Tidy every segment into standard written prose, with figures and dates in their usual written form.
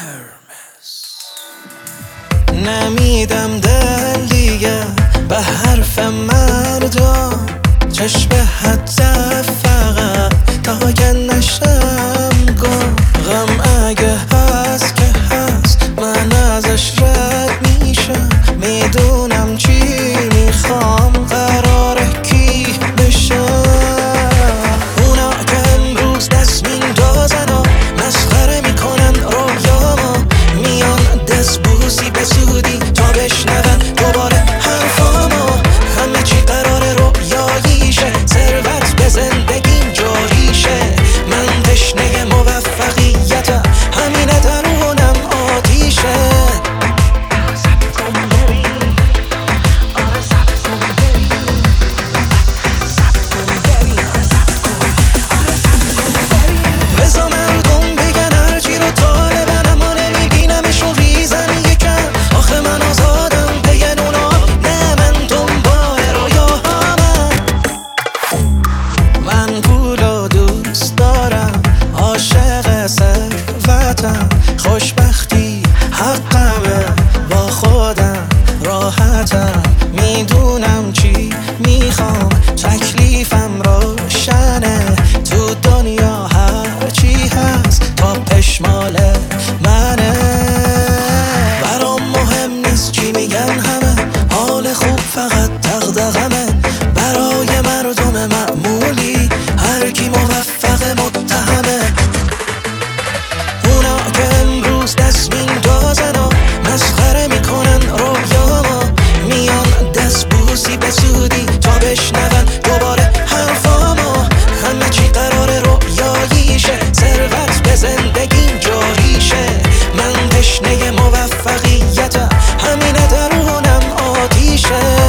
نمیدم دل دیگه به حرف مردم، چشم حتی فقط تا که نشم گم. غم اگه هست که هست، من ازش رد میشم. میدونم چی میخوام، قراره کی بشم. اونا که امروز دست میندازن و مسخره میکنن رویامو، میان دست بوسی به زودی تا بشنون دوباره حرفامو. همه چی قراره رویاییشه، ثروت به زندگیم جاریشه. من تشنه موفقیتم، همینه درونم آتیشه. بزا مردم بگن هرچی رو طالبن، اما نمیبینمشون ریزن یکم. آخه من آزادم بگن اونا، نه من دنبال رویاهامم. من پولو دوست دارم، عاشق ثروتم. خوشبختی حقمه، با خودم راحتم. میدونم چی میخوام، تکلیفم روشنه. تو دنیا هرچی هست تا پشمال منه. برام مهم نیست چی میگن همه، حال خوب فقط دغدغمه. برای مردم معمولی هر کی موفق متهمه. اونا که امروز دست میندازن و مسخره میکنن رویامو، میان دست بوسی به زودی تا بشنون دوباره حرفامو. همه چی قراره رویاییشه، ثروت به زندگیم جاریشه. من تشنه موفقیتم، همینه درونم آتیشه.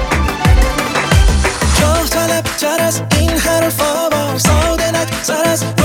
تر از این حرفا، با ساده نگذر از